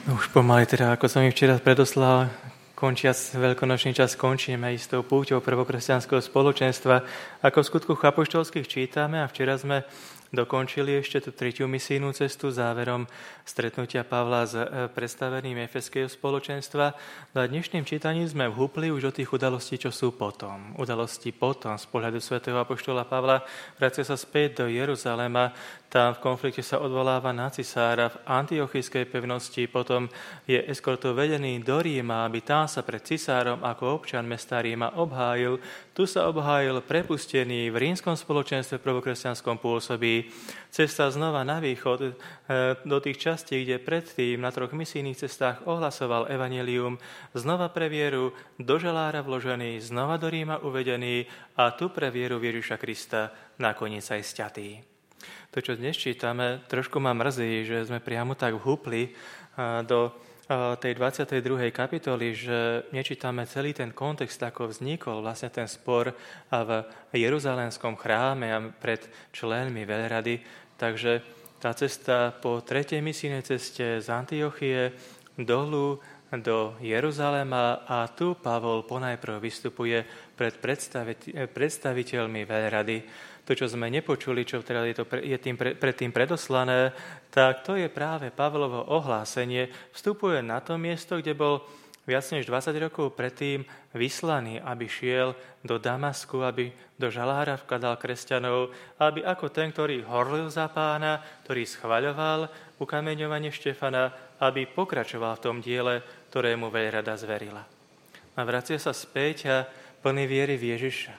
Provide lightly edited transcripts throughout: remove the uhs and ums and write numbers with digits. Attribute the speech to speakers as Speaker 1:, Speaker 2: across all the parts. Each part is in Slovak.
Speaker 1: Už pomaly teda, ako som im včera predoslal, veľkonočný čas končíme istou púťou prvokresťanského spoločenstva. Ako v skutku apoštolských čítame a včera sme dokončili ešte tú 3. misijnú cestu záverom stretnutia Pavla s predstaveným efeského spoločenstva. Na dnešným čítaní sme vhúpli už do tých udalostí, čo sú potom. Udalosti potom z pohľadu svätého apoštola Pavla vracia sa späť do Jeruzalema. Tam v konflikte sa odvoláva na cisára v antiochijskej pevnosti, potom je eskortov vedený do Ríma, aby tam sa pred cisárom ako občan mesta Ríma obhájil. Tu sa obhájil prepustený v rímskom spoločenstve prvokresťanskom pôsobí. Cesta znova na východ do tých častí, kde predtým na 3 misijných cestách ohlasoval evanjelium, znova pre vieru do žalára vložený, znova do Ríma uvedený a tu pre vieru Ježiša Krista nakoniec aj sťatý. To, čo dnes čítame, trošku ma mrzí, že sme priamo tak vhúpli do tej 22. kapitoly, že nečítame celý ten kontext, ako vznikol vlastne ten spor v Jeruzalémskom chráme a pred členmi veľrady. Takže tá cesta po 3. misijnej ceste z Antiochie dolu do Jeruzalema a tu Pavol ponajprv vystupuje pred predstaviteľmi veľrady. To, čo sme nepočuli, čo teda je predtým predoslané, tak to je práve Pavlovo ohlásenie. Vstupuje na to miesto, kde bol viac než 20 rokov predtým vyslaný, aby šiel do Damasku, aby do žalára vkladal kresťanov, aby ako ten, ktorý horlil za Pána, ktorý schvaľoval ukameňovanie Štefana, aby pokračoval v tom diele, ktorému veľrada zverila. A vracia sa späť a plný viery v Ježiša.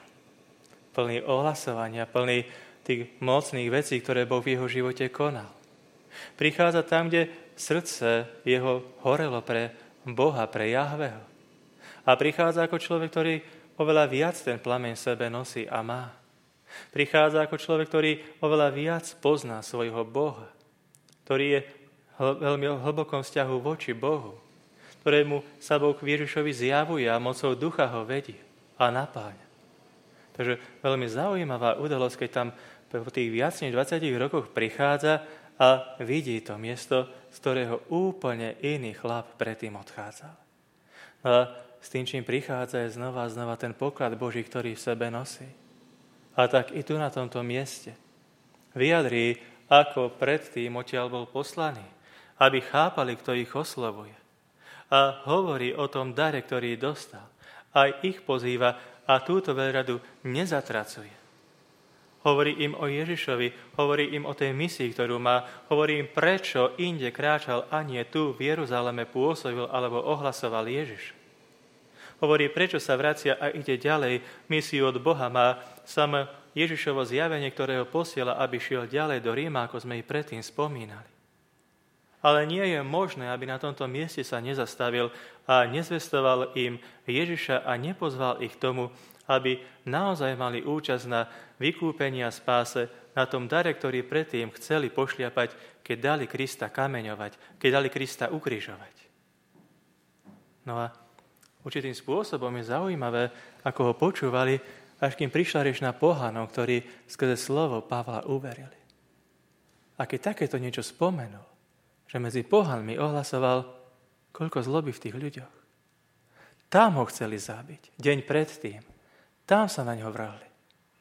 Speaker 1: Plný ohlasovania, plný tých mocných vecí, ktoré Boh v jeho živote konal. Prichádza tam, kde srdce jeho horelo pre Boha, pre Jahveho. A prichádza ako človek, ktorý oveľa viac ten plameň v sebe nosí a má. Prichádza ako človek, ktorý oveľa viac pozná svojho Boha, ktorý je veľmi hlbokom vzťahu voči Bohu, ktorému sa Boh Ježišovi zjavuje a mocou ducha ho vedie a napáňa. Takže veľmi zaujímavá udalosť, keď tam po tých viac než 20 rokoch prichádza a vidí to miesto, z ktorého úplne iný chlap predtým odchádzal. A s tým, čím prichádza, je znova a znova ten poklad Boží, ktorý v sebe nosí. A tak i tu na tomto mieste vyjadrí, ako predtým odtiaľ bol poslaný, aby chápali, kto ich oslovuje. A hovorí o tom dare, ktorý dostal. Aj ich pozýva a túto veľradu nezatracuje. Hovorí im o Ježišovi, hovorí im o tej misii, ktorú má, hovorí im, prečo inde kráčal a nie tu v Jeruzaleme pôsobil alebo ohlasoval Ježiš. Hovorí, prečo sa vracia a ide ďalej, misiu od Boha má, samo Ježišovo zjavenie, ktorého posiela, aby šiel ďalej do Ríma, ako sme i predtým spomínali. Ale nie je možné, aby na tomto mieste sa nezastavil a nezvestoval im Ježiša a nepozval ich k tomu, aby naozaj mali účasť na vykúpení a spáse, na tom dare, ktorý predtým chceli pošliapať, keď dali Krista kameňovať, keď dali Krista ukrižovať. No a určitým spôsobom je zaujímavé, ako ho počúvali, až kým prišla reč na pohanov, ktorí skrze slovo Pavla uverili. A keď takéto niečo spomenul, že medzi pohanmi ohlasoval, koľko zloby v tých ľuďoch. Tam ho chceli zabiť, deň predtým. Tam sa na ňo vrhli.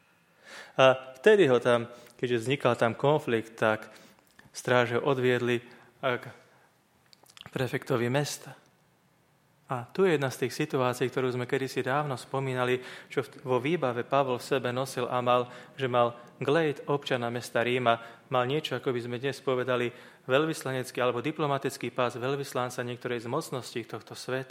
Speaker 1: A vtedy ho tam, keďže vznikal tam konflikt, tak stráže odviedli k prefektovi mesta. A tu je jedna z tých situácií, ktorú sme kedysi dávno spomínali, čo vo výbave Pavol v sebe nosil a mal, že mal glejt občana mesta Ríma, mal niečo, ako by sme dnes povedali, veľvyslanecký alebo diplomatický pás veľvyslanca niektorej z mocností tohto sveta.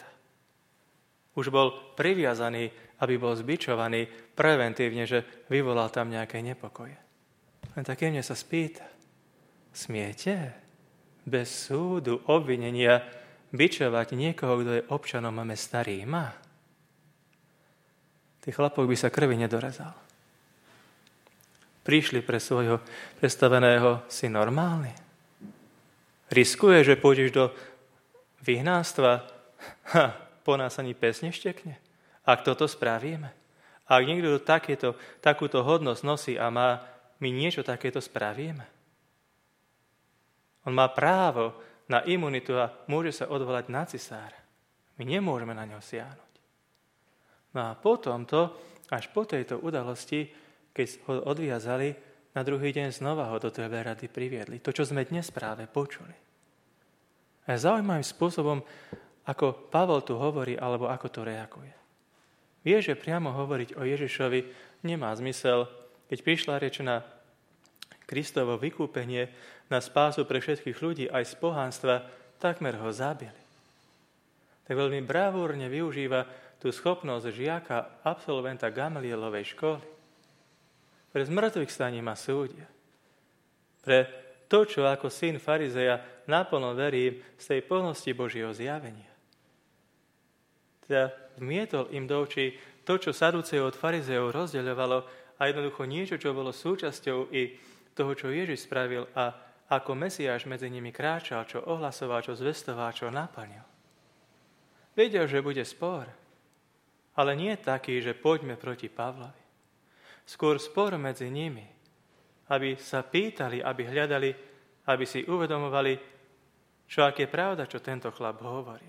Speaker 1: Už bol priviazaný, aby bol zbičovaný preventívne, že vyvolal tam nejaké nepokoje. Len tak jemne sa spýta, smiete bez súdu, obvinenia bičovať niekoho, kto je občanom mesta Ríma? Tých chlapov by sa krvi nedorezal. Prišli pre svojho predstaveného, si normálny. Riskuje, že pôjdeš do vyhnánstva? Po nás ani pes neštekne. Ak toto spravíme, ak niekto takúto hodnosť nosí a má, my niečo takéto spravíme. On má právo na imunitu a môže sa odvolať na cisára. My nemôžeme na ňo siahnuť. No a potom až po tejto udalosti, keď ho odviazali, na druhý deň znova ho do tej rady priviedli. To, čo sme dnes práve počuli. A je zaujímavým spôsobom, ako Pavol tu hovorí, alebo ako to reaguje. Vie, že priamo hovoriť o Ježišovi nemá zmysel, keď prišla reč na Kristovo vykúpenie, na spásu pre všetkých ľudí aj z pohanstva, takmer ho zabili. Tak veľmi bravúrne využíva tú schopnosť žiaka, absolventa Gamalielovej školy. Pre zmrtvých staní ma súdia. Pre to, čo ako syn farizeja naplno verím z tej plnosti Božieho zjavenia. Teda vmietol im do očí to, čo Saducejov od farizejov rozdeľovalo a jednoducho niečo, čo bolo súčasťou i toho, čo Ježiš spravil a ako Mesiáš medzi nimi kráčal, čo ohlasoval, čo zvestoval, čo naplnil. Vedel, že bude spor, ale nie taký, že poďme proti Pavlovi. Skôr spor medzi nimi, aby sa pýtali, aby hľadali, aby si uvedomovali, čo ak je pravda, čo tento chlap hovorí.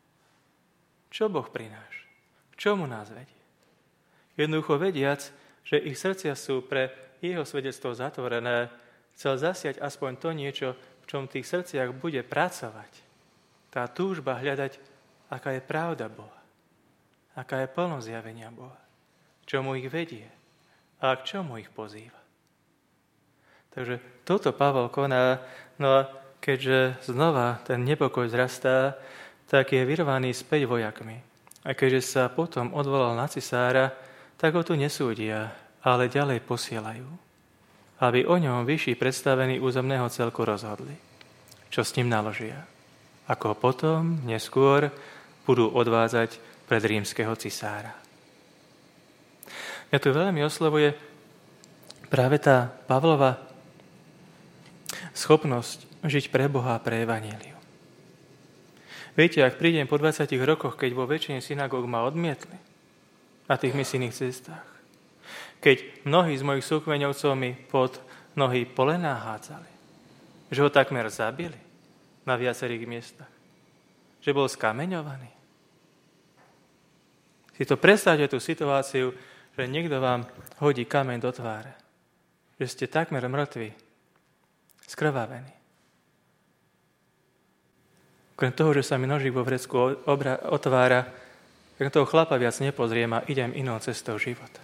Speaker 1: Čo Boh prináša? K čomu nás vedie? Jednoducho vediac, že ich srdcia sú pre jeho svedectvo zatvorené, chcel zasiať aspoň to niečo, v čom v tých srdciach bude pracovať. Tá túžba hľadať, aká je pravda Boha, aká je plnosť zjavenia Boha, k čomu ich vedie a k čomu ich pozýva. Takže toto Pavol koná, no a keďže znova ten nepokoj zrastá, tak je vyrvaný späť vojakmi. A keďže sa potom odvolal na cisára, tak ho tu nesúdia, ale ďalej posielajú, aby o ňom vyšší predstavení územného celku rozhodli, čo s ním naložia. Ako potom, neskôr, budú odvádzať pred rímskeho cisára. Mňa tu veľmi oslovuje práve tá Pavlova schopnosť žiť pre Boha a pre evanjelium. Viete, ak prídem po 20 rokoch, keď vo väčšine synagóg ma odmietli na tých misijných cestách, keď mnohí z mojich súkmeňovcov mi pod nohy polená hádzali, že ho takmer zabili na viacerých miestach, že bol skameňovaný. Si to predstavte tú situáciu, že niekto vám hodí kameň do tváre, že ste takmer mŕtvi, skrvavení. Okrem toho, že sa mi nožík vo vrecku otvára, tak toho chlapa viac nepozriem a idem inou cestou života.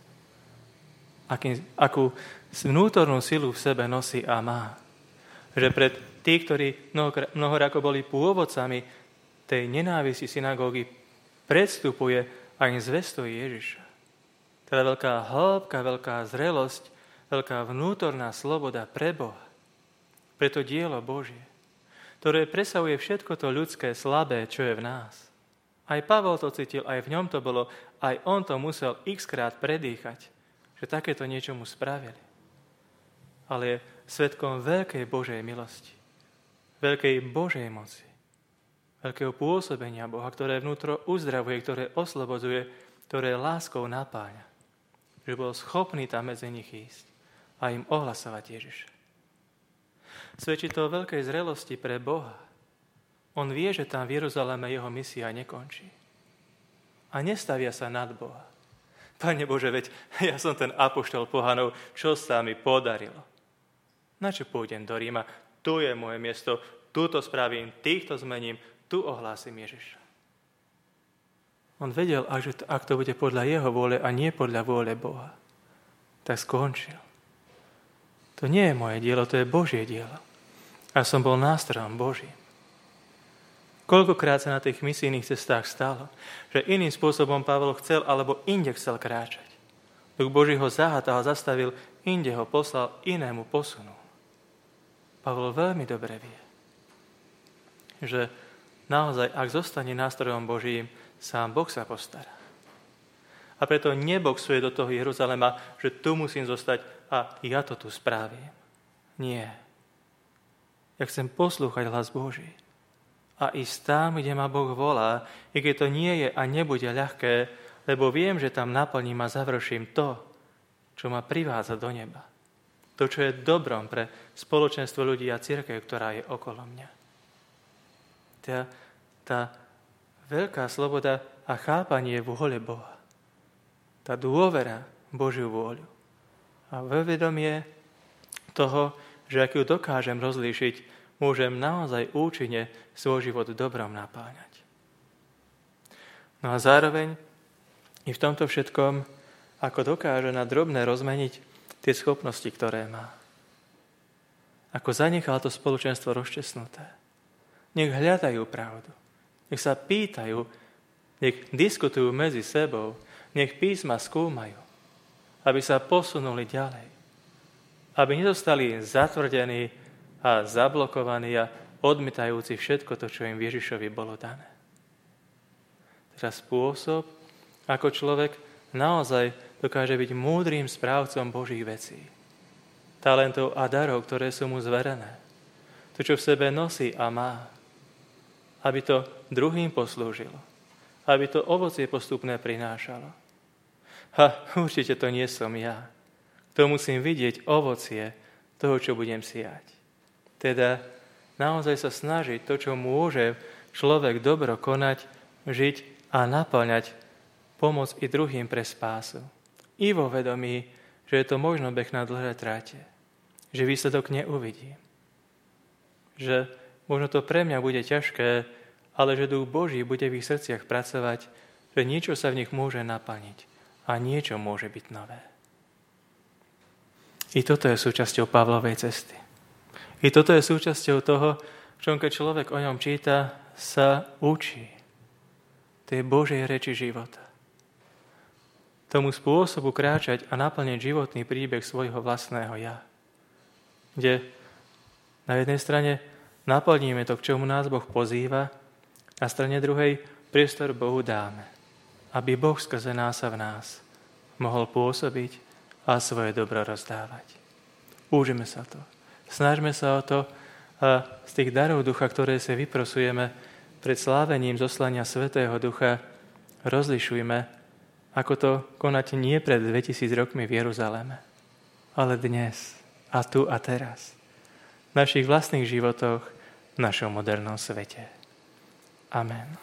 Speaker 1: Akú vnútornú silu v sebe nosí a má. Že pred tí, ktorí mnohorako boli pôvodcami tej nenávisti synagógy, predstupuje a im zvestuje Ježiša. Teda veľká hĺbka, veľká zrelosť, veľká vnútorná sloboda pre Boha. Pre to dielo Božie, ktoré presahuje všetko to ľudské, slabé, čo je v nás. Aj Pavol to cítil, aj v ňom to bolo, aj on to musel x-krát predýchať, že takéto niečo mu spravili. Ale je svedkom veľkej Božej milosti, veľkej Božej moci, veľkého pôsobenia Boha, ktoré vnútro uzdravuje, ktoré oslobodzuje, ktoré láskou napáňa. Že bol schopný tam medzi nich ísť a im ohlasovať Ježiša. Svedčí to o veľkej zrelosti pre Boha. On vie, že tam v Jeruzaleme jeho misia nekončí. A nestavia sa nad Boha. Pane Bože, veď ja som ten apoštol pohanov, čo sa mi podarilo. Na čo pôjdem do Ríma? Tu je moje miesto, tu to spravím, týchto zmením, tu ohlásim Ježiša. On vedel, ak to bude podľa jeho vôle a nie podľa vôle Boha, tak skončil. To nie je moje dielo, to je Božie dielo. A som bol nástrojom Božím. Koľkokrát sa na tých misijných cestách stalo, že iným spôsobom Pavol chcel alebo inde chcel kráčať. Duch Boží ho zahátal, zastavil, inde ho poslal, inému posunul. Pavol veľmi dobre vie, že naozaj, ak zostane nástrojom Božím, sám Boh sa postará. A preto neboxuje do toho Jeruzalema, že tu musím zostať a ja to tu spravím. Nie. Ja chcem poslúchať hlas Boží a ísť tam, kde ma Boh volá, i keď to nie je a nebude ľahké, lebo viem, že tam naplním a završím to, čo ma privádza do neba. To, čo je dobrom pre spoločenstvo ľudí a cirkev, ktorá je okolo mňa. Tá veľká sloboda a chápanie vôle Boha. Tá dôvera Božiu vôľu. A vedomie toho, že ak ju dokážem rozlíšiť, môžem naozaj účinne svoj život dobrom napáňať. No a zároveň i v tomto všetkom, ako dokáže na drobné rozmeniť tie schopnosti, ktoré má. Ako zanechal to spoločenstvo rozčesnuté. Nech hľadajú pravdu. Nech sa pýtajú, nech diskutujú medzi sebou, nech písma skúmajú, aby sa posunuli ďalej. Aby nedostali zatvrdení a zablokovaní a odmietajúci všetko to, čo im Ježišovi bolo dané. Teraz spôsob, ako človek naozaj dokáže byť múdrym správcom Božích vecí. Talentov a darov, ktoré sú mu zverené. To, čo v sebe nosí a má. Aby to druhým poslúžilo. Aby to ovocie postupné prinášalo. Určite to nie som ja. To musím vidieť ovocie toho, čo budem siať. Teda naozaj sa snažiť to, čo môže človek dobro konať, žiť a naplňať, pomôcť i druhým pre spásu. I vo vedomí, že je to možno beh na dlhé tráte. Že výsledok neuvidím. Že možno to pre mňa bude ťažké, ale že Duch Boží bude v ich srdciach pracovať, že niečo sa v nich môže naplniť a niečo môže byť nové. I toto je súčasťou Pavlovej cesty. I toto je súčasťou toho, čo keď človek o ňom číta, sa učí. Tej Božej reči života. Tomu spôsobu kráčať a naplniť životný príbeh svojho vlastného ja. Kde na jednej strane naplníme to, k čomu nás Boh pozýva, na strane druhej priestor Bohu dáme, aby Boh skrze nás a v nás mohol pôsobiť a svoje dobro rozdávať. Úžime sa to. Snažme sa o to a z tých darov ducha, ktoré si vyprosujeme pred slávením zoslania Svätého Ducha, rozlišujme, ako to konať nie pred 2000 rokmi v Jeruzaleme, ale dnes a tu a teraz, v našich vlastných životoch, v našom modernom svete. Amen.